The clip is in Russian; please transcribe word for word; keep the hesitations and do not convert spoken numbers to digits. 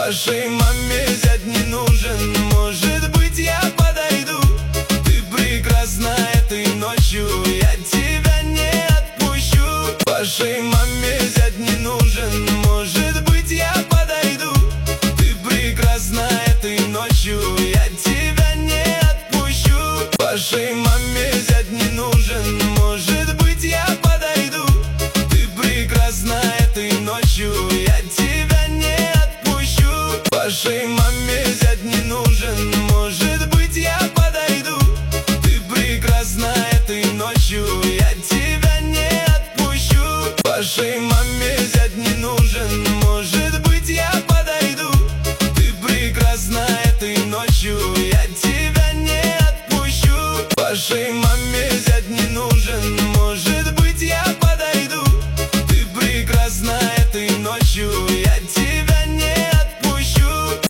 Вашей маме зять не нужен, может быть, я подойду. Ты прекрасна этой ночью, я тебя не отпущу. Вашей маме зять не нужен, может быть, я подойду. Ты прекрасна этой ночью, я тебя не отпущу. Вашей маме зять не нужен, может быть, я подойду. Ты прекрасна этой ночью, я тебя не отпущу. Вашей маме